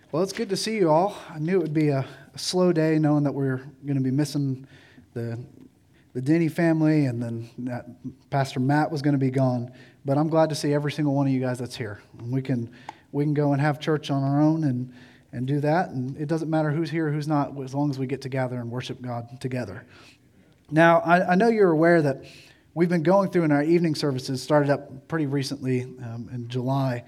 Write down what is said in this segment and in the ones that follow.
Well, it's good to see you all. I knew it would be a slow day knowing that we're going to be missing the Denny family and then that Pastor Matt was going to be gone. But I'm glad to see every single one of you guys that's here. And we can go and have church on our own and do that. And it doesn't matter who's here or who's not, as long as we get together and worship God together. Now, I know you're aware that we've been going through in our evening services, started up pretty recently in July.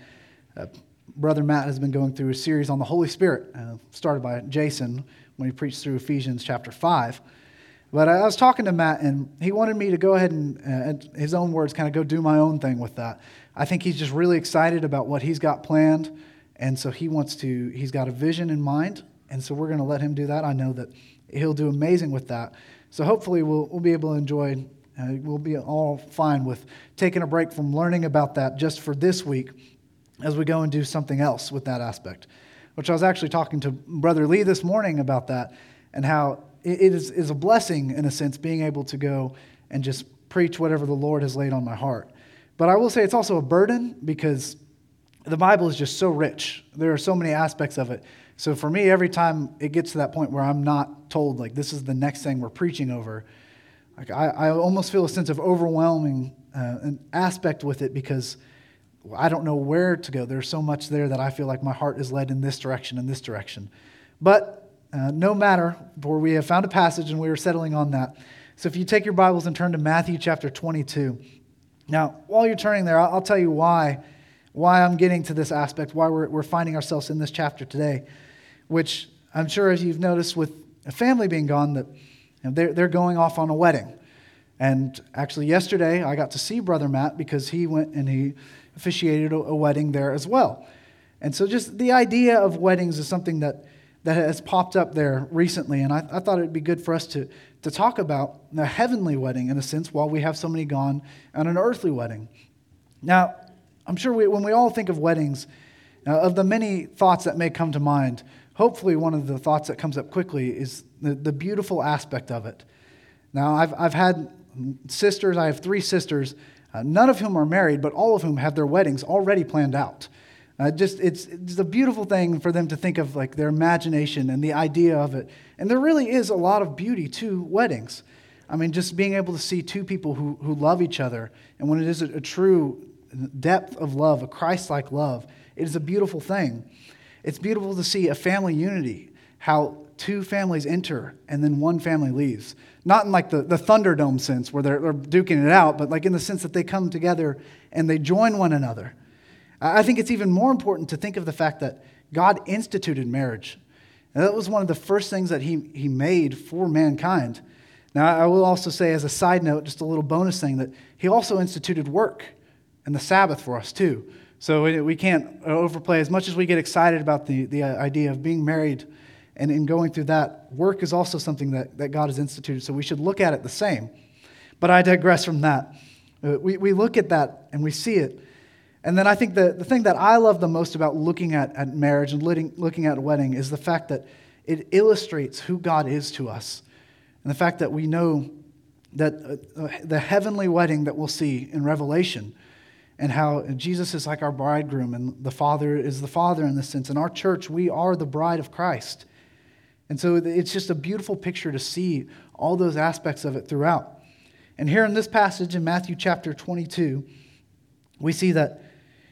Brother Matt has been going through a series on the Holy Spirit, started by Jason when he preached through Ephesians chapter 5. But I was talking to Matt, and he wanted me to go ahead and, in his own words, kind of go do my own thing with that. I think he's just really excited about what he's got planned, and so he's got a vision in mind, and so we're going to let him do that. I know that he'll do amazing with that. So hopefully we'll be able to enjoy, we'll be all fine with taking a break from learning about that just for this week, as we go and do something else with that aspect, which I was actually talking to Brother Lee this morning about that and how it is a blessing, in a sense, being able to go and just preach whatever the Lord has laid on my heart. But I will say it's also a burden because the Bible is just so rich. There are so many aspects of it. So for me, every time it gets to that point where I'm not told, like, this is the next thing we're preaching over, like I almost feel a sense of overwhelming an aspect with it because I don't know where to go. There's so much there that I feel like my heart is led in this direction and this direction. But no matter, for we have found a passage and we are settling on that. So if you take your Bibles and turn to Matthew chapter 22. Now, while you're turning there, I'll tell you why I'm getting to this aspect, why we're finding ourselves in this chapter today, which I'm sure as you've noticed with a family being gone, that they're going off on a wedding. And actually yesterday I got to see Brother Matt because he went and he officiated a wedding there as well. And so just the idea of weddings is something that has popped up there recently, and I thought it would be good for us to talk about a heavenly wedding, in a sense, while we have so many gone on an earthly wedding. Now, I'm sure when we all think of weddings, of the many thoughts that may come to mind, hopefully one of the thoughts that comes up quickly is the beautiful aspect of it. Now, I've had sisters, I have 3 sisters, none of whom are married, but all of whom have their weddings already planned out. It's a beautiful thing for them to think of, like, their imagination and the idea of it. And there really is a lot of beauty to weddings. I mean, just being able to see 2 people who love each other, and when it is a true depth of love, a Christ-like love, it is a beautiful thing. It's beautiful to see a family unity, how 2 families enter and then one family leaves. Not in like the Thunderdome sense where they're duking it out, but like in the sense that they come together and they join one another. I think it's even more important to think of the fact that God instituted marriage. And that was one of the first things that he made for mankind. Now, I will also say as a side note, just a little bonus thing, that he also instituted work and the Sabbath for us too. So we can't overplay. As much as we get excited about the idea of being married and in going through that, work is also something that God has instituted, so we should look at it the same. But I digress from that. We look at that and we see it. And then I think the thing that I love the most about looking at marriage and looking at a wedding is the fact that it illustrates who God is to us. And the fact that we know that the heavenly wedding that we'll see in Revelation, and how Jesus is like our bridegroom and the Father is the Father in this sense. In our church, we are the bride of Christ. And so it's just a beautiful picture to see all those aspects of it throughout. And here in this passage in Matthew chapter 22, we see that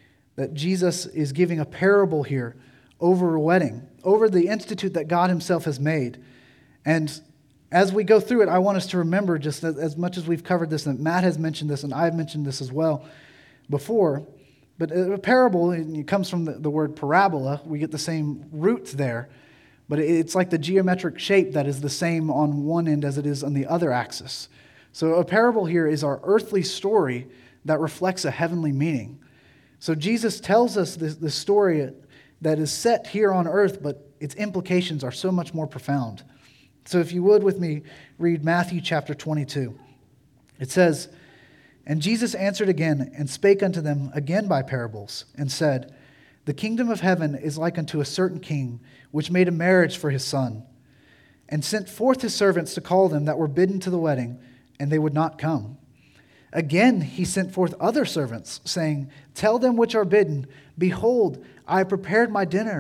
Jesus is giving a parable here over a wedding, over the institute that God himself has made. And as we go through it, I want us to remember, just as much as we've covered this, and Matt has mentioned this, and I've mentioned this as well before, but a parable, it comes from the word parabola. We get the same roots there, but it's like the geometric shape that is the same on one end as it is on the other axis. So a parable here is our earthly story that reflects a heavenly meaning. So Jesus tells us this story that is set here on earth, but its implications are so much more profound. So if you would with me, read Matthew chapter 22. It says, "And Jesus answered again and spake unto them again by parables, and said, The kingdom of heaven is like unto a certain king, which made a marriage for his son, and sent forth his servants to call them that were bidden to the wedding, and they would not come. Again he sent forth other servants, saying, Tell them which are bidden, Behold, I have prepared my dinner.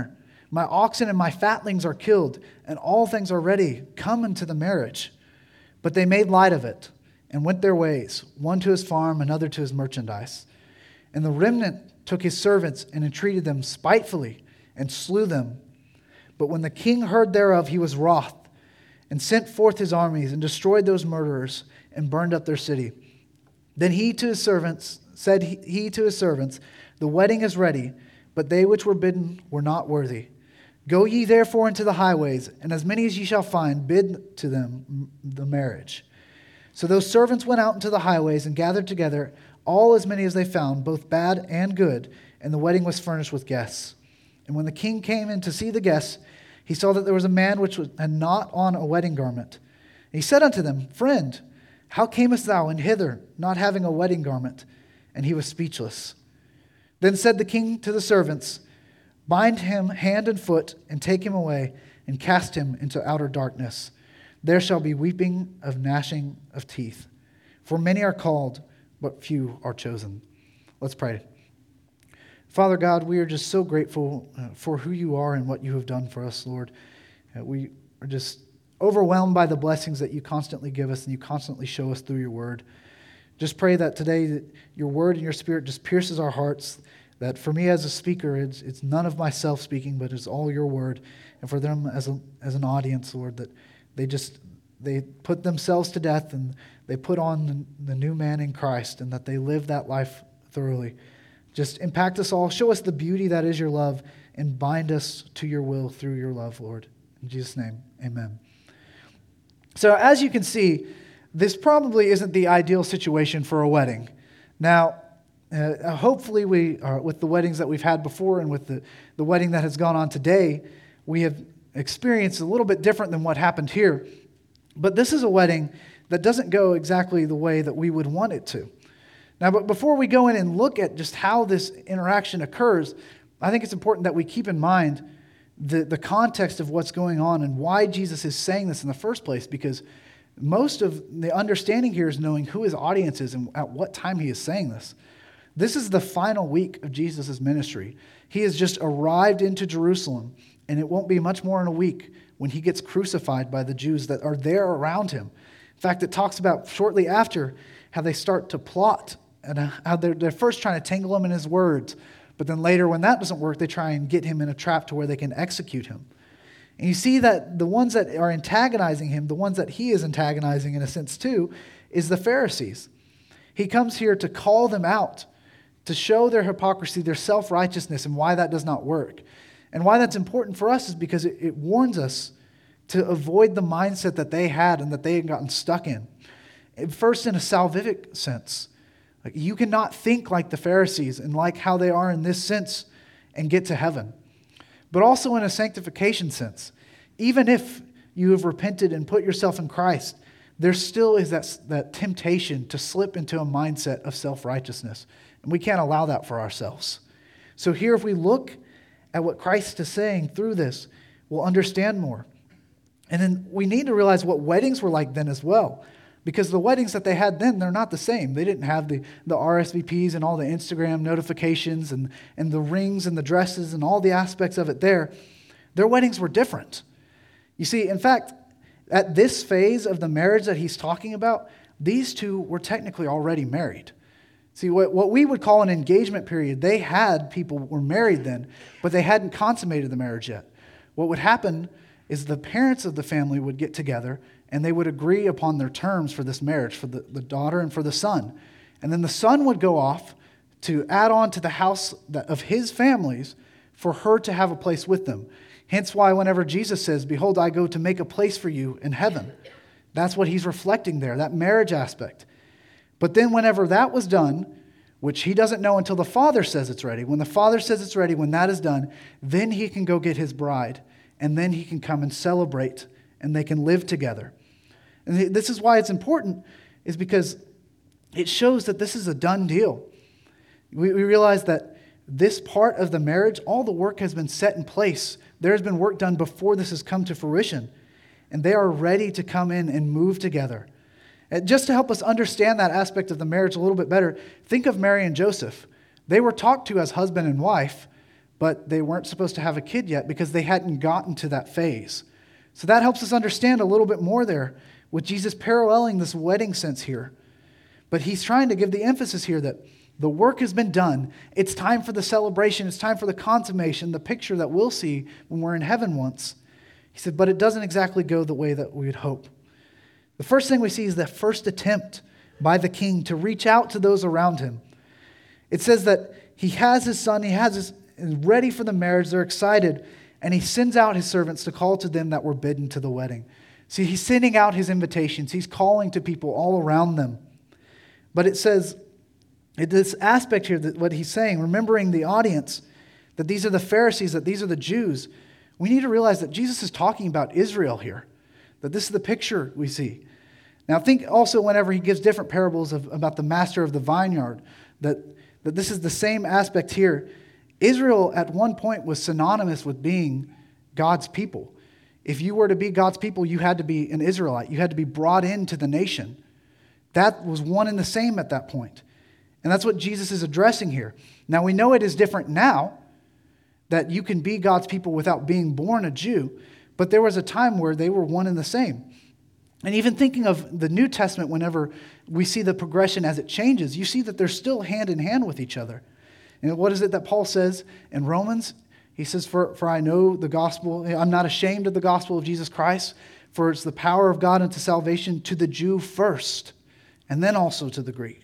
My oxen and my fatlings are killed, and all things are ready. Come unto the marriage." But they made light of it and went their ways, one to his farm, another to his merchandise. And the remnant took his servants and entreated them spitefully and slew them. But when the king heard thereof, he was wroth, and sent forth his armies and destroyed those murderers and burned up their city. Then he to his servants said he to his servants, "The wedding is ready, but they which were bidden were not worthy. Go ye therefore into the highways, and as many as ye shall find, bid to them the marriage." So those servants went out into the highways and gathered together all as many as they found, both bad and good, and the wedding was furnished with guests. And when the king came in to see the guests, he saw that there was a man which had not on a wedding garment. And he said unto them, "Friend, how camest thou in hither, not having a wedding garment?" And he was speechless. Then said the king to the servants, "Bind him hand and foot, and take him away, and cast him into outer darkness. There shall be weeping of gnashing of teeth. For many are called, but few are chosen." Let's pray. Father God, we are just so grateful for who you are and what you have done for us, Lord. We are just overwhelmed by the blessings that you constantly give us and you constantly show us through your word. Just pray that today that your word and your spirit just pierces our hearts, that for me as a speaker, it's none of myself speaking, but it's all your word. And for them as an audience, Lord, that they put themselves to death and they put on the new man in Christ, and that they live that life thoroughly. Just impact us all. Show us the beauty that is your love, and bind us to your will through your love, Lord. In Jesus' name, amen. So as you can see, this probably isn't the ideal situation for a wedding. Now, hopefully with the weddings that we've had before and with the wedding that has gone on today, we have experienced a little bit different than what happened here. But this is a wedding that doesn't go exactly the way that we would want it to. Now, but before we go in and look at just how this interaction occurs, I think it's important that we keep in mind the context of what's going on and why Jesus is saying this in the first place, because most of the understanding here is knowing who his audience is and at what time he is saying this. This is the final week of Jesus' ministry. He has just arrived into Jerusalem, and it won't be much more than a week when he gets crucified by the Jews that are there around him. In fact, it talks about shortly after how they start to plot and how they're first trying to tangle him in his words, but then later when that doesn't work, they try and get him in a trap to where they can execute him. And you see that the ones that are antagonizing him, the ones that he is antagonizing in a sense too, is the Pharisees. He comes here to call them out, to show their hypocrisy, their self-righteousness, and why that does not work. And why that's important for us is because it warns us to avoid the mindset that they had and that they had gotten stuck in. First, in a salvific sense. Like, you cannot think like the Pharisees and like how they are in this sense and get to heaven. But also in a sanctification sense. Even if you have repented and put yourself in Christ, there still is that temptation to slip into a mindset of self-righteousness. And we can't allow that for ourselves. So here, if we look at what Christ is saying through this, we'll understand more. And then we need to realize what weddings were like then as well. Because the weddings that they had then, they're not the same. They didn't have the RSVPs and all the Instagram notifications and the rings and the dresses and all the aspects of it there. Their weddings were different. You see, in fact, at this phase of the marriage that he's talking about, these two were technically already married. See, what we would call an engagement period, they had people were married then, but they hadn't consummated the marriage yet. What would happen is the parents of the family would get together and they would agree upon their terms for this marriage, for the daughter and for the son. And then the son would go off to add on to the house of his families for her to have a place with them. Hence why whenever Jesus says, "Behold, I go to make a place for you in heaven," that's what he's reflecting there, that marriage aspect. But then whenever that was done, which he doesn't know until the Father says it's ready, when the Father says it's ready, when that is done, then he can go get his bride, and then he can come and celebrate, and they can live together. And this is why it's important, is because it shows that this is a done deal. We realize that this part of the marriage, all the work has been set in place. There has been work done before this has come to fruition, and they are ready to come in and move together. And just to help us understand that aspect of the marriage a little bit better, think of Mary and Joseph. They were talked to as husband and wife, but they weren't supposed to have a kid yet because they hadn't gotten to that phase. So that helps us understand a little bit more there with Jesus paralleling this wedding sense here. But he's trying to give the emphasis here that the work has been done. It's time for the celebration. It's time for the consummation, the picture that we'll see when we're in heaven once. He said, but it doesn't exactly go the way that we would hope. The first thing we see is the first attempt by the king to reach out to those around him. It says that he has his son, he has his ready for the marriage, they're excited, and he sends out his servants to call to them that were bidden to the wedding. See, he's sending out his invitations. He's calling to people all around them. But it says, this aspect here, that what he's saying, remembering the audience, that these are the Pharisees, that these are the Jews, we need to realize that Jesus is talking about Israel here, that this is the picture we see. Now think also whenever he gives different parables about the master of the vineyard, that this is the same aspect here. Israel at one point was synonymous with being God's people. If you were to be God's people, you had to be an Israelite. You had to be brought into the nation. That was one and the same at that point. And that's what Jesus is addressing here. Now we know it is different now, that you can be God's people without being born a Jew, but there was a time where they were one and the same. And even thinking of the New Testament, whenever we see the progression as it changes, you see that they're still hand in hand with each other. And what is it that Paul says in Romans? He says, for I know the gospel, I'm not ashamed of the gospel of Jesus Christ, for it's the power of God unto salvation to the Jew first, and then also to the Greek.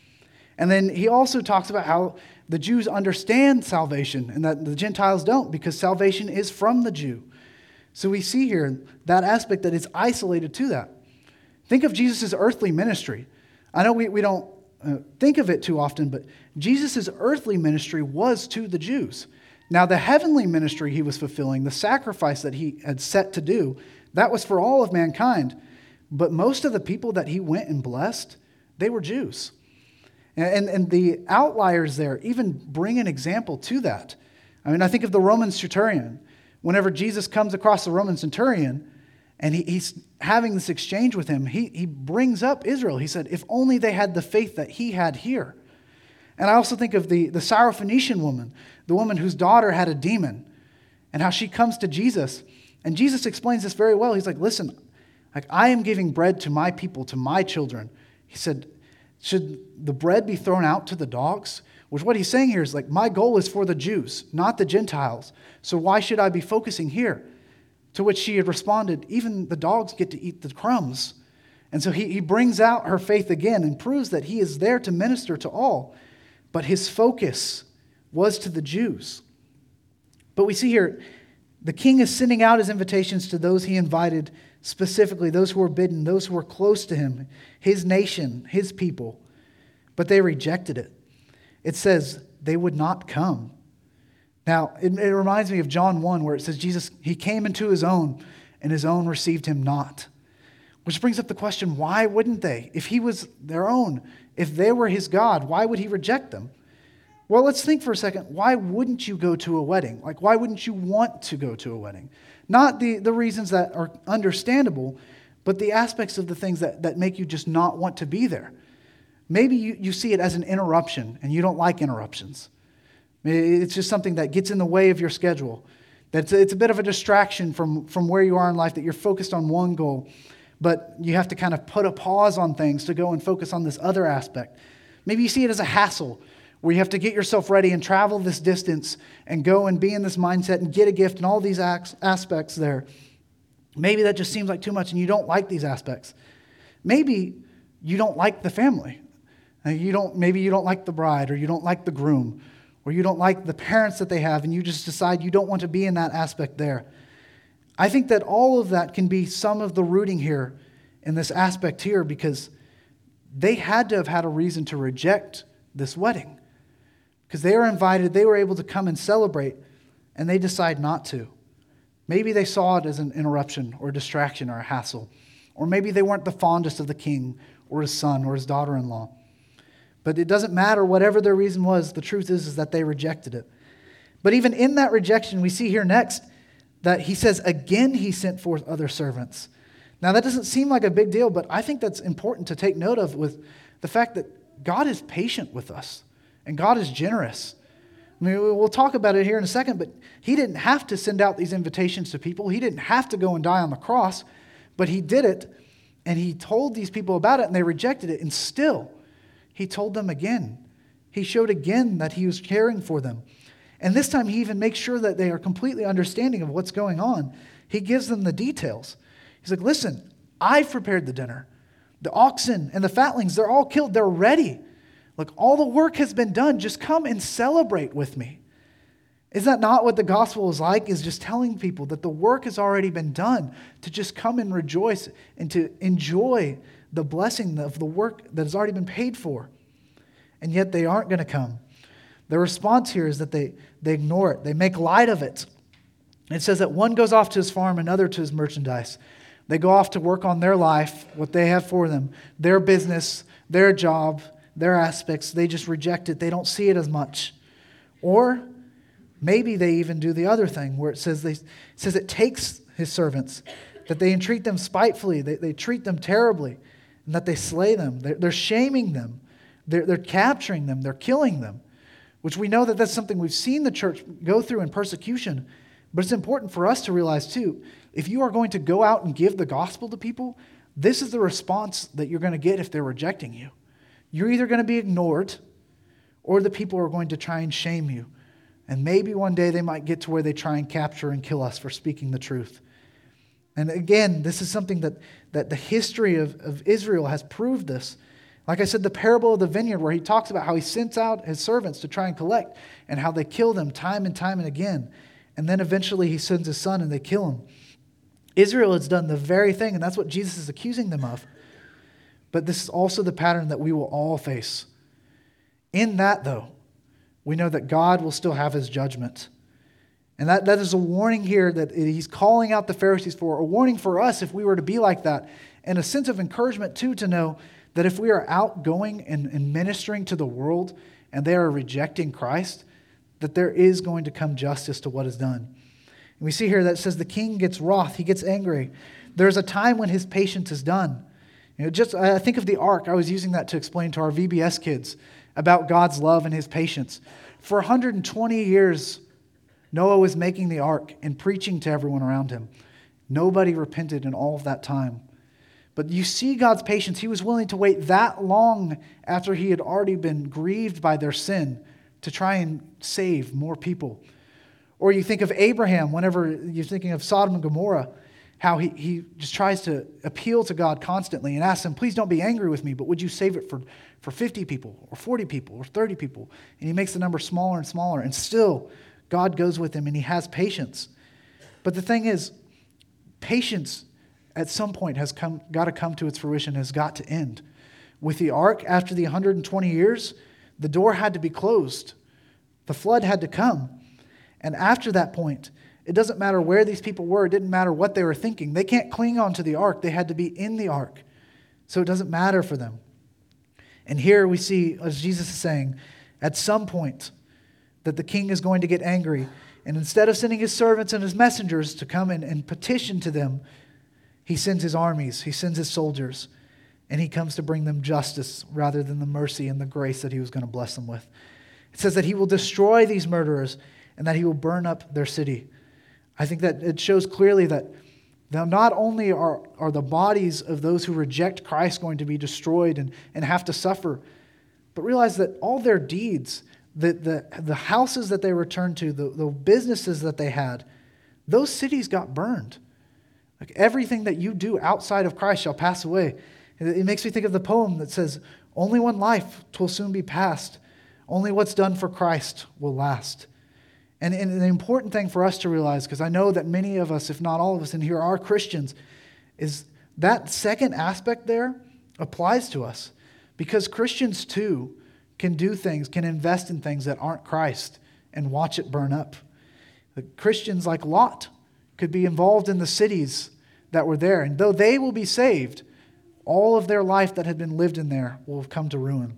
And then he also talks about how the Jews understand salvation and that the Gentiles don't, because salvation is from the Jew. So we see here that aspect that is isolated to that. Think of Jesus' earthly ministry. I know we don't think of it too often, but Jesus' earthly ministry was to the Jews. Now the heavenly ministry he was fulfilling, the sacrifice that he had set to do, that was for all of mankind. But most of the people that he went and blessed, they were Jews. And the outliers there even bring an example to that. I mean, I think of the Roman centurion. Whenever Jesus comes across the Roman centurion and he's having this exchange with him, he brings up Israel. He said, if only they had the faith that he had here. And I also think of the Syrophoenician woman, the woman whose daughter had a demon, and how she comes to Jesus. And Jesus explains this very well. He's like, listen, I am giving bread to my people, to my children. He said, should the bread be thrown out to the dogs? Which what he's saying here is like, my goal is for the Jews, not the Gentiles. So why should I be focusing here? To which she had responded, even the dogs get to eat the crumbs. And so he brings out her faith again and proves that he is there to minister to all. But his focus was to the Jews. But we see here, the king is sending out his invitations to those he invited, specifically those who were bidden, those who were close to him, his nation, his people. But they rejected it. It says they would not come. Now, it reminds me of John 1, where it says Jesus, he came into his own, and his own received him not. Which brings up the question, why wouldn't they? If he was their own, if they were his God, why would he reject them? Well, let's think for a second. Why wouldn't you go to a wedding? Like, why wouldn't you want to go to a wedding? Not the reasons that are understandable, but the aspects of the things that make you just not want to be there. Maybe you see it as an interruption, and you don't like interruptions. It's just something that gets in the way of your schedule. It's a bit of a distraction from where you are in life, that you're focused on one goal, but you have to kind of put a pause on things to go and focus on this other aspect. Maybe you see it as a hassle, where you have to get yourself ready and travel this distance and go and be in this mindset and get a gift and all these aspects there. Maybe that just seems like too much and you don't like these aspects. Maybe you don't like the family. Maybe you don't like the bride, or you don't like the groom, or you don't like the parents that they have, and you just decide you don't want to be in that aspect there. I think that all of that can be some of the rooting here in this aspect here, because they had to have had a reason to reject this wedding. Because they were invited, they were able to come and celebrate, and they decide not to. Maybe they saw it as an interruption or a distraction or a hassle. Or maybe they weren't the fondest of the king or his son or his daughter-in-law. But it doesn't matter, whatever their reason was, the truth is that they rejected it. But even in that rejection, we see here next that he says, again he sent forth other servants. Now that doesn't seem like a big deal, but I think that's important to take note of, with the fact that God is patient with us and God is generous. I mean, we'll talk about it here in a second, but he didn't have to send out these invitations to people. He didn't have to go and die on the cross, but he did it, and he told these people about it, and they rejected it. And still, he told them again. He showed again that he was caring for them. And this time, he even makes sure that they are completely understanding of what's going on. He gives them the details. He's like, listen, I've prepared the dinner. The oxen and the fatlings, they're all killed. They're ready. Look, all the work has been done. Just come and celebrate with me. Is that not what the gospel is like? Is just telling people that the work has already been done, to just come and rejoice and to enjoy the blessing of the work that has already been paid for. And yet they aren't going to come. Their response here is that they ignore it. They make light of it. It says that one goes off to his farm, another to his merchandise. They go off to work on their life, what they have for them, their business, their job, their aspects. They just reject it. They don't see it as much. Or maybe they even do the other thing where it says it takes his servants, that they entreat them spitefully, they treat them terribly, and that they slay them. They're shaming them. They're capturing them. They're killing them, which we know that that's something we've seen the church go through in persecution. But it's important for us to realize too, if you are going to go out and give the gospel to people, this is the response that you're going to get if they're rejecting you. You're either going to be ignored, or the people are going to try and shame you. And maybe one day they might get to where they try and capture and kill us for speaking the truth. And again, this is something that the history of Israel has proved this. Like I said, the parable of the vineyard, where he talks about how he sends out his servants to try and collect, and how they kill them time and again. And then eventually he sends his son and they kill him. Israel has done the very thing, and that's what Jesus is accusing them of. But this is also the pattern that we will all face. In that, though, we know that God will still have his judgment. And that is a warning here that he's calling out the Pharisees for, a warning for us if we were to be like that, and a sense of encouragement, too, to know that if we are outgoing and ministering to the world and they are rejecting Christ, that there is going to come justice to what is done. And we see here that it says the king gets wroth, he gets angry. There's a time when his patience is done. I think of the ark. I was using that to explain to our VBS kids about God's love and his patience. For 120 years, Noah was making the ark and preaching to everyone around him. Nobody repented in all of that time. But you see God's patience. He was willing to wait that long after he had already been grieved by their sin to try and save more people. Or you think of Abraham, whenever you're thinking of Sodom and Gomorrah, how he just tries to appeal to God constantly and asks him, please don't be angry with me, but would you save it for 50 people or 40 people or 30 people? And he makes the number smaller and smaller, and still God goes with him and he has patience. But the thing is, patience at some point has got to come to its fruition, has got to end. With the ark, after the 120 years, the door had to be closed. The flood had to come. And after that point, it doesn't matter where these people were. It didn't matter what they were thinking. They can't cling on to the ark. They had to be in the ark. So it doesn't matter for them. And here we see, as Jesus is saying, at some point that the king is going to get angry. And instead of sending his servants and his messengers to come and petition to them, he sends his armies, he sends his soldiers, and he comes to bring them justice rather than the mercy and the grace that he was going to bless them with. It says that he will destroy these murderers and that he will burn up their city. I think that it shows clearly that not only are the bodies of those who reject Christ going to be destroyed and have to suffer, but realize that all their deeds, the houses that they returned to, the businesses that they had, those cities got burned. Like everything that you do outside of Christ shall pass away. It makes me think of the poem that says, only one life 'twill soon be past. Only what's done for Christ will last. And the important thing for us to realize, because I know that many of us, if not all of us in here, are Christians, is that second aspect there applies to us. Because Christians too can do things, can invest in things that aren't Christ and watch it burn up. The Christians like Lot could be involved in the cities that were there. And though they will be saved, all of their life that had been lived in there will have come to ruin.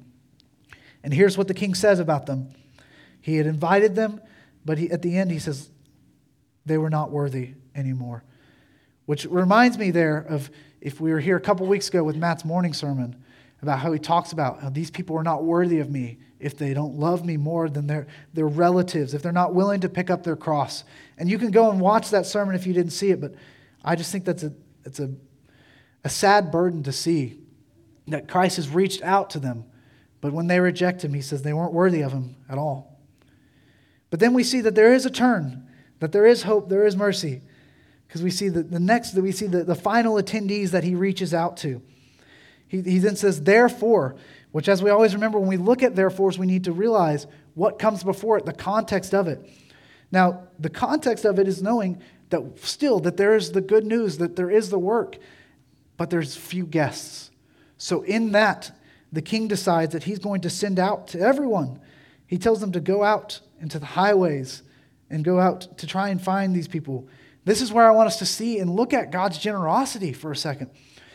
And here's what the king says about them. He had invited them, but at the end he says they were not worthy anymore. Which reminds me there of, if we were here a couple weeks ago with Matt's morning sermon, about how he talks about how these people are not worthy of me if they don't love me more than their relatives, if they're not willing to pick up their cross. And you can go and watch that sermon if you didn't see it, but I just think it's a sad burden to see that Christ has reached out to them, but when they reject him, he says they weren't worthy of him at all. But then we see that there is a turn, that there is hope, there is mercy, because we see the final attendees that he reaches out to. He then says, therefore, which as we always remember when we look at therefores, we need to realize what comes before it, the context of it. Now, the context of it is knowing that there is the good news, that there is the work, but there's few guests. So in that, the king decides that he's going to send out to everyone. He tells them to go out into the highways and go out to try and find these people. This is where I want us to see and look at God's generosity for a second.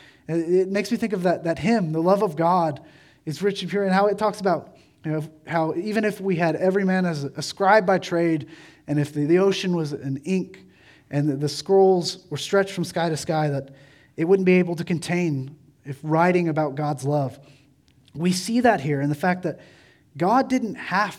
It makes me think of that hymn, the love of God is rich and pure, and how it talks about how even if we had every man as a scribe by trade, and if the ocean was an ink, and the scrolls were stretched from sky to sky, that it wouldn't be able to contain if writing about God's love. We see that here in the fact that God didn't have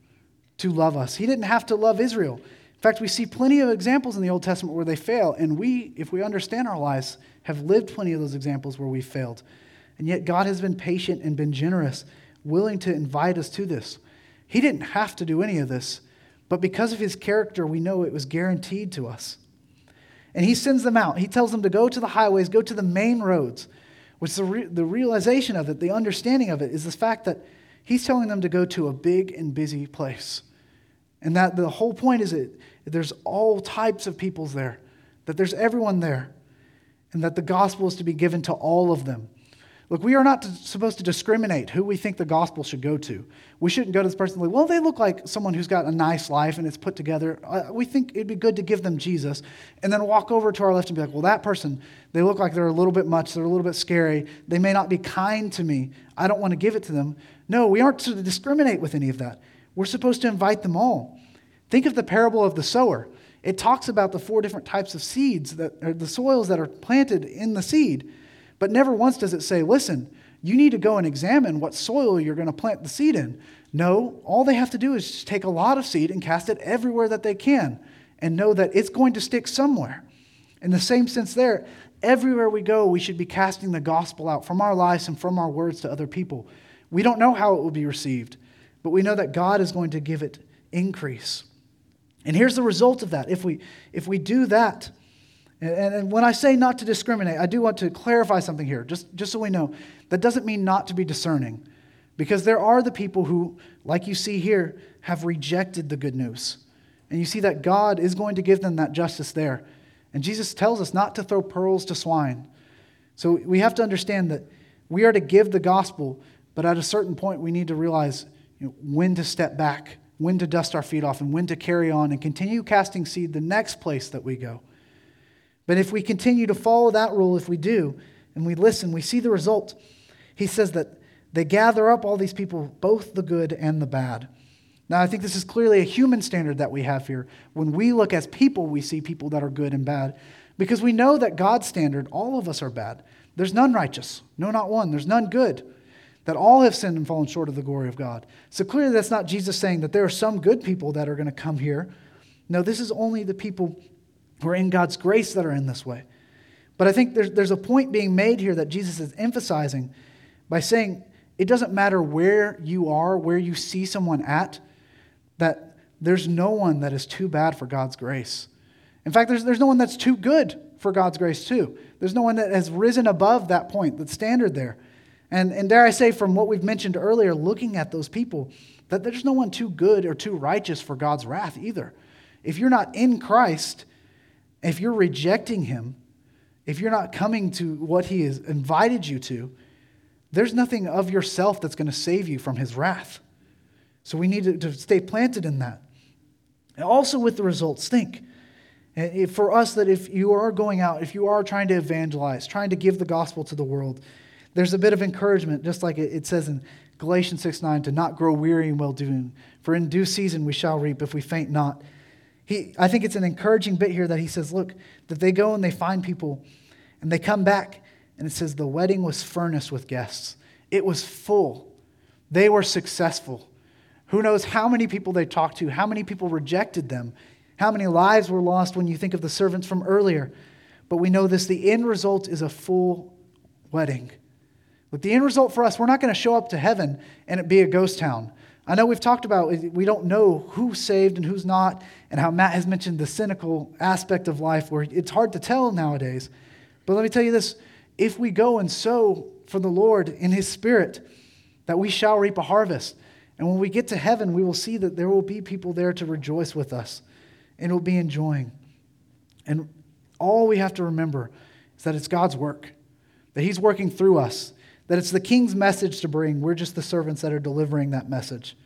to love us. He didn't have to love Israel. In fact, we see plenty of examples in the Old Testament where they fail, and we, if we understand our lives, have lived plenty of those examples where we failed. And yet God has been patient and been generous, willing to invite us to this. He didn't have to do any of this, but because of his character, we know it was guaranteed to us. And he sends them out. He tells them to go to the highways, go to the main roads, which the realization of it, the understanding of it, is the fact that he's telling them to go to a big and busy place. And that the whole point is that there's all types of peoples there, that there's everyone there, and that the gospel is to be given to all of them. Look, we are not supposed to discriminate who we think the gospel should go to. We shouldn't go to this person like, well, they look like someone who's got a nice life and it's put together. We think it'd be good to give them Jesus, and then walk over to our left and be like, well, that person, they look like they're a little bit much, they're a little bit scary, they may not be kind to me, I don't want to give it to them. No, we aren't to discriminate with any of that. We're supposed to invite them all. Think of the parable of the sower. It talks about the 4 different types of seeds, that are the soils that are planted in the seed. But never once does it say, listen, you need to go and examine what soil you're going to plant the seed in. No, all they have to do is just take a lot of seed and cast it everywhere that they can and know that it's going to stick somewhere. In the same sense there, everywhere we go, we should be casting the gospel out from our lives and from our words to other people. We don't know how it will be received, but we know that God is going to give it increase. And here's the result of that. If we do that, and when I say not to discriminate, I do want to clarify something here, just so we know. That doesn't mean not to be discerning, because there are the people who, like you see here, have rejected the good news. And you see that God is going to give them that justice there. And Jesus tells us not to throw pearls to swine. So we have to understand that we are to give the gospel, but at a certain point we need to realize when to step back, when to dust our feet off, and when to carry on and continue casting seed the next place that we go. But if we continue to follow that rule, if we do, and we listen, we see the result. He says that they gather up all these people, both the good and the bad. Now, I think this is clearly a human standard that we have here. When we look as people, we see people that are good and bad, because we know that God's standard, all of us are bad. There's none righteous, no, not one. There's none good, that all have sinned and fallen short of the glory of God. So clearly that's not Jesus saying that there are some good people that are going to come here. No, this is only the people who are in God's grace that are in this way. But I think there's a point being made here that Jesus is emphasizing by saying it doesn't matter where you are, where you see someone at, that there's no one that is too bad for God's grace. In fact, there's no one that's too good for God's grace too. There's no one that has risen above that point, that standard there. And dare I say, from what we've mentioned earlier, looking at those people, that there's no one too good or too righteous for God's wrath either. If you're not in Christ, if you're rejecting him, if you're not coming to what he has invited you to, there's nothing of yourself that's going to save you from his wrath. So we need to stay planted in that. And also with the results, think. For us, that if you are going out, if you are trying to evangelize, trying to give the gospel to the world, there's a bit of encouragement, just like it says in Galatians 6:9, to not grow weary in well-doing, for in due season we shall reap if we faint not. I think it's an encouraging bit here that he says, look, that they go and they find people and they come back and it says the wedding was furnished with guests. it was full. They were successful. Who knows how many people they talked to, how many people rejected them, how many lives were lost when you think of the servants from earlier. But we know this, the end result is a full wedding. Look, the end result for us, we're not going to show up to heaven and it be a ghost town. I know we've talked about, we don't know who's saved and who's not, and how Matt has mentioned the cynical aspect of life where it's hard to tell nowadays. But let me tell you this, if we go and sow for the Lord in His Spirit, that we shall reap a harvest. And when we get to heaven, we will see that there will be people there to rejoice with us, and we'll be enjoying. And all we have to remember is that it's God's work, that He's working through us, that it's the King's message to bring. We're just the servants that are delivering that message.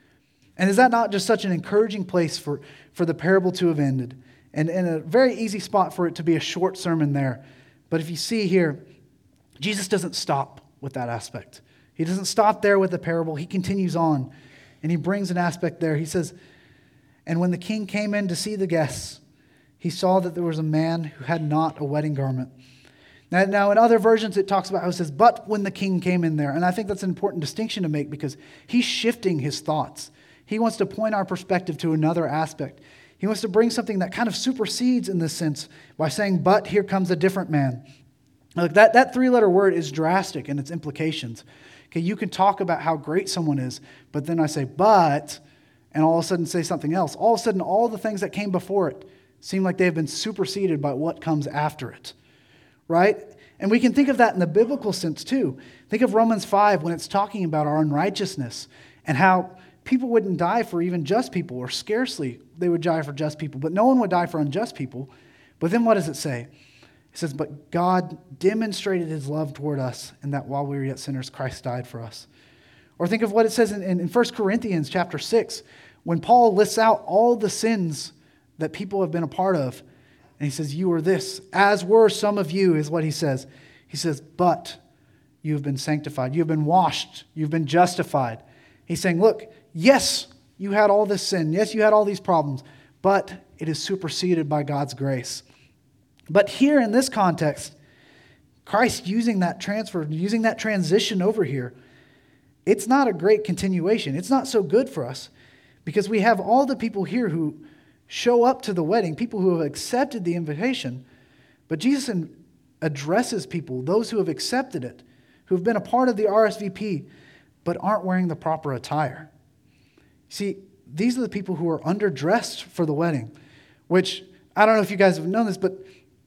And is that not just such an encouraging place for the parable to have ended? And a very easy spot for it to be a short sermon there. But if you see here, Jesus doesn't stop with that aspect. He doesn't stop there with the parable. He continues on, and He brings an aspect there. He says, and when the king came in to see the guests, he saw that there was a man who had not a wedding garment. Now, in other versions, it talks about how it says, but when the king came in there. And I think that's an important distinction to make because he's shifting his thoughts. He wants to point our perspective to another aspect. He wants to bring something that kind of supersedes in this sense by saying, but here comes a different man. Look, that three-letter word is drastic in its implications. Okay, you can talk about how great someone is, but then I say, but, and all of a sudden say something else. All of a sudden, all the things that came before it seem like they've been superseded by what comes after it. Right? And we can think of that in the biblical sense too. Think of Romans 5 when it's talking about our unrighteousness and how people wouldn't die for even just people, or scarcely they would die for just people, but no one would die for unjust people. But then what does it say? It says, but God demonstrated His love toward us in that while we were yet sinners, Christ died for us. Or think of what it says in 1 Corinthians chapter 6, when Paul lists out all the sins that people have been a part of. And he says, you were this, as were some of you, is what he says. He says, but you have been sanctified. You have been washed. You've been justified. He's saying, look, yes, you had all this sin. Yes, you had all these problems. But it is superseded by God's grace. But here in this context, Christ using that transfer, using that transition over here, it's not a great continuation. It's not so good for us because we have all the people here who show up to the wedding, people who have accepted the invitation, but Jesus addresses people, those who have accepted it, who have been a part of the RSVP, but aren't wearing the proper attire. See, these are the people who are underdressed for the wedding, which, I don't know if you guys have known this, but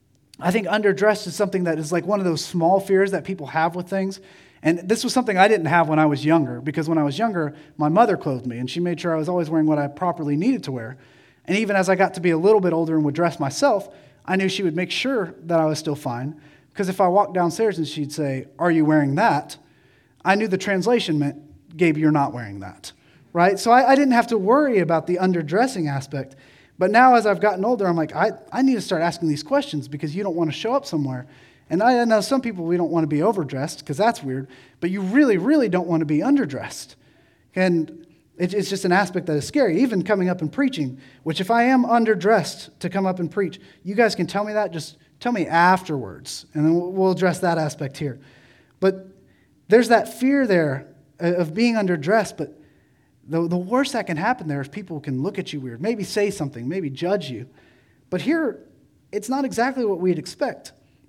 I think underdressed is something that is like one of those small fears that people have with things. And this was something I didn't have when I was younger, because when I was younger, my mother clothed me, and she made sure I was always wearing what I properly needed to wear. And even as I got to be a little bit older and would dress myself, I knew she would make sure that I was still fine. Because if I walked downstairs and she'd say, are you wearing that? I knew the translation meant, Gabe, you're not wearing that. Right? So I didn't have to worry about the underdressing aspect. But now as I've gotten older, I'm like, I need to start asking these questions because you don't want to show up somewhere. And I know some people, we don't want to be overdressed because that's weird. But you really, really don't want to be underdressed. And it's just an aspect that is scary, even coming up and preaching, which if I am underdressed to come up and preach, you guys can tell me that. Just tell me afterwards, and then we'll address that aspect here. But there's that fear there of being underdressed, but the worst that can happen there is people can look at you weird, maybe say something, maybe judge you. But here, it's not exactly what we'd expect.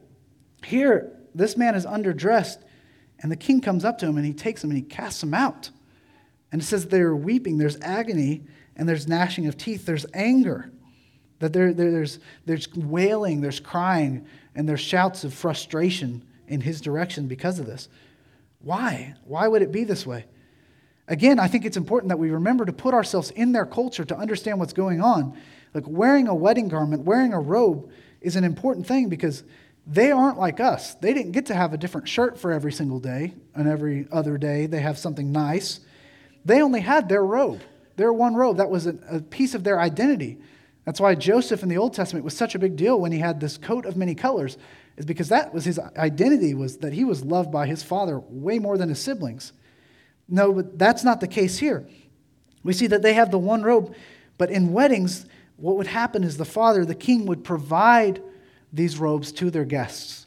Here, this man is underdressed, and the king comes up to him, and he takes him, and he casts him out. And it says they're weeping, there's agony, and there's gnashing of teeth, there's anger. That there's wailing, there's crying, and there's shouts of frustration in his direction because of this. Why? Why would it be this way? Again, I think it's important that we remember to put ourselves in their culture to understand what's going on. Like wearing a wedding garment, wearing a robe is an important thing because they aren't like us. They didn't get to have a different shirt for every single day, and every other day they have something nice. They only had their robe, their one robe. That was a piece of their identity. That's why Joseph in the Old Testament was such a big deal when he had this coat of many colors, is because that was his identity, was that he was loved by his father way more than his siblings. No, but that's not the case here. We see that they have the one robe, but in weddings, what would happen is the father, the king, would provide these robes to their guests.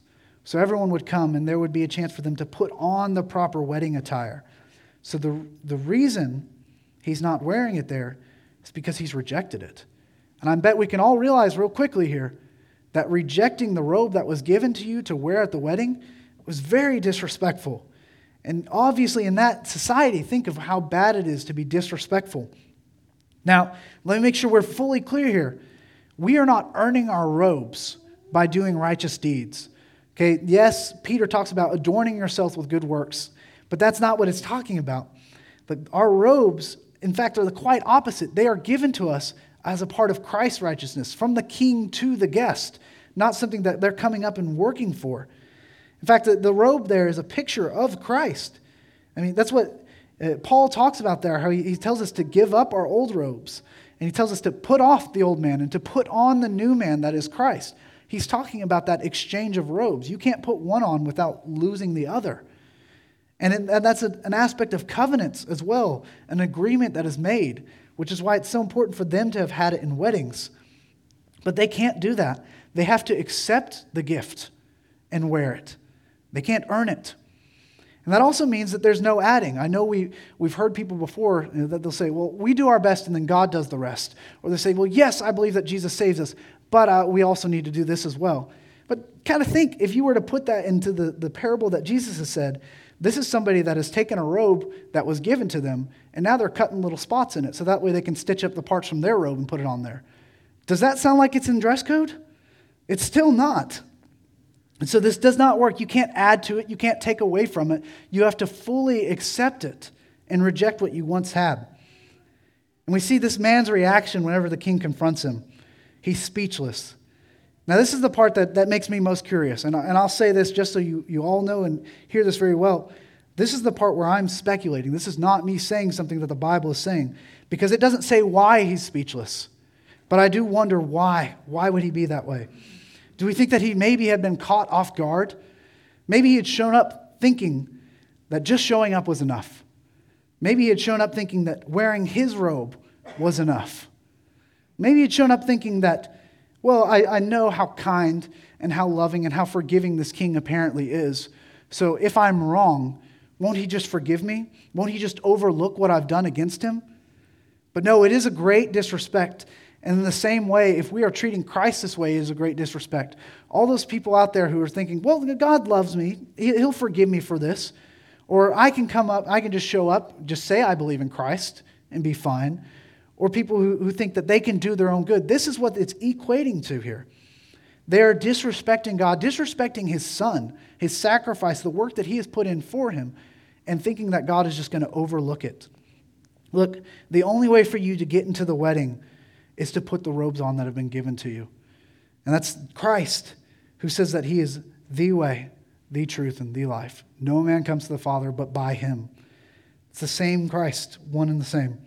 So everyone would come, and there would be a chance for them to put on the proper wedding attire. So the reason he's not wearing it there is because he's rejected it. And I bet we can all realize real quickly here that rejecting the robe that was given to you to wear at the wedding was very disrespectful. And obviously in that society, think of how bad it is to be disrespectful. Now, let me make sure we're fully clear here. We are not earning our robes by doing righteous deeds. Okay, yes, Peter talks about adorning yourself with good works, but that's not what it's talking about. But our robes, in fact, are the quite opposite. They are given to us as a part of Christ's righteousness, from the king to the guest, not something that they're coming up and working for. In fact, the robe there is a picture of Christ. I mean, that's what Paul talks about there, how he tells us to give up our old robes, and he tells us to put off the old man and to put on the new man that is Christ. He's talking about that exchange of robes. You can't put one on without losing the other. And that's an aspect of covenants as well, an agreement that is made, which is why it's so important for them to have had it in weddings. But they can't do that. They have to accept the gift and wear it. They can't earn it. And that also means that there's no adding. I know we've heard people before that they'll say, well, we do our best and then God does the rest. Or they say, well, yes, I believe that Jesus saves us, but we also need to do this as well. But kind of think, if you were to put that into the parable that Jesus has said, this is somebody that has taken a robe that was given to them, and now they're cutting little spots in it, so that way they can stitch up the parts from their robe and put it on there. Does that sound like it's in dress code? It's still not. And so this does not work. You can't add to it. You can't take away from it. You have to fully accept it and reject what you once had. And we see this man's reaction whenever the king confronts him. He's speechless. Now, this is the part that makes me most curious. And I'll say this just so you all know and hear this very well. This is the part where I'm speculating. This is not me saying something that the Bible is saying, because it doesn't say why he's speechless. But I do wonder why. Why would he be that way? Do we think that he maybe had been caught off guard? Maybe he had shown up thinking that just showing up was enough. Maybe he had shown up thinking that wearing his robe was enough. Maybe he had shown up thinking that, well, I know how kind and how loving and how forgiving this king apparently is. So if I'm wrong, won't he just forgive me? Won't he just overlook what I've done against him? But no, it is a great disrespect. And in the same way, if we are treating Christ this way, it is a great disrespect. All those people out there who are thinking, well, God loves me. He'll forgive me for this. Or I can come up, I can just show up, just say I believe in Christ and be fine. Or people who think that they can do their own good. This is what it's equating to here. They're disrespecting God, disrespecting his son, his sacrifice, the work that he has put in for him, and thinking that God is just going to overlook it. Look, the only way for you to get into the wedding is to put the robes on that have been given to you. And that's Christ, who says that he is the way, the truth, and the life. No man comes to the Father but by him. It's the same Christ, one and the same.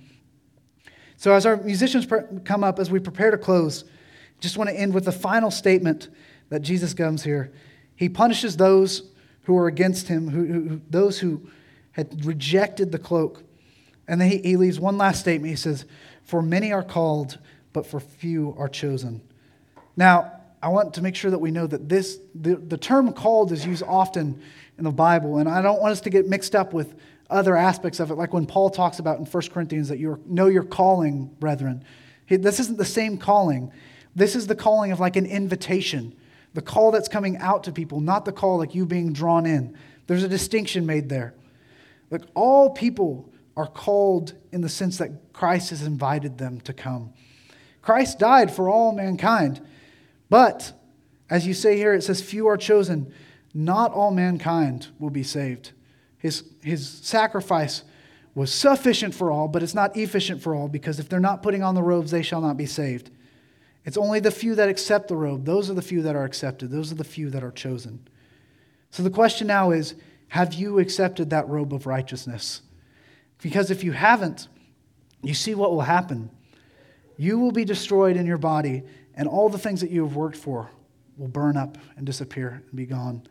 So as our musicians come up, as we prepare to close, just want to end with the final statement that Jesus comes here. He punishes those who are against him, those who had rejected the cloak. And then he leaves one last statement. He says, for many are called, but for few are chosen. Now, I want to make sure that we know that the term called is used often in the Bible, and I don't want us to get mixed up with other aspects of it, like when Paul talks about in 1 Corinthians that you know your calling, brethren. This isn't the same calling. This is the calling of like an invitation, the call that's coming out to people, not the call like you being drawn in. There's a distinction made there. Like all people are called in the sense that Christ has invited them to come. Christ died for all mankind, but as you say here, it says few are chosen. Not all mankind will be saved. His sacrifice was sufficient for all, but it's not efficient for all, because if they're not putting on the robes, they shall not be saved. It's only the few that accept the robe. Those are the few that are accepted. Those are the few that are chosen. So the question now is, have you accepted that robe of righteousness? Because if you haven't, you see what will happen. You will be destroyed in your body, and all the things that you have worked for will burn up and disappear and be gone.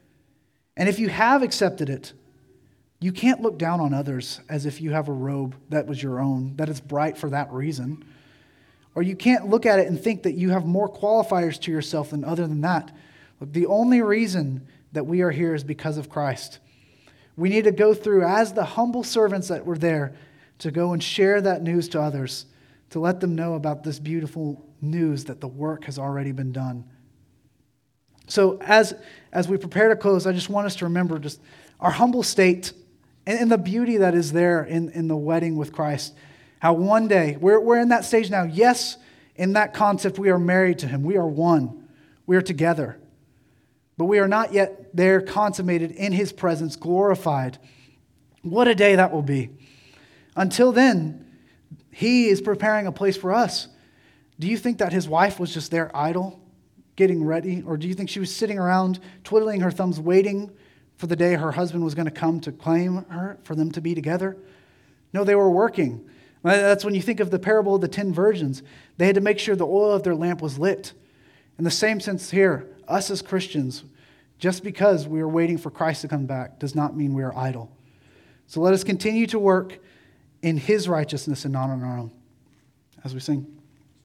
And if you have accepted it, you can't look down on others as if you have a robe that was your own, that is bright for that reason. Or you can't look at it and think that you have more qualifiers to yourself than other than that. Look, the only reason that we are here is because of Christ. We need to go through, as the humble servants that were there, to go and share that news to others, to let them know about this beautiful news that the work has already been done. So as we prepare to close, I just want us to remember just our humble state and the beauty that is there in the wedding with Christ. How one day, we're in that stage now. Yes, in that concept, we are married to him. We are one. We are together. But we are not yet there consummated in his presence, glorified. What a day that will be. Until then, he is preparing a place for us. Do you think that his wife was just there idle, getting ready? Or do you think she was sitting around, twiddling her thumbs, waiting for the day her husband was going to come to claim her, for them to be together? No, they were working. That's when you think of the parable of the 10 virgins. They had to make sure the oil of their lamp was lit. In the same sense here, us as Christians, just because we are waiting for Christ to come back does not mean we are idle. So let us continue to work in his righteousness and not on our own. As we sing.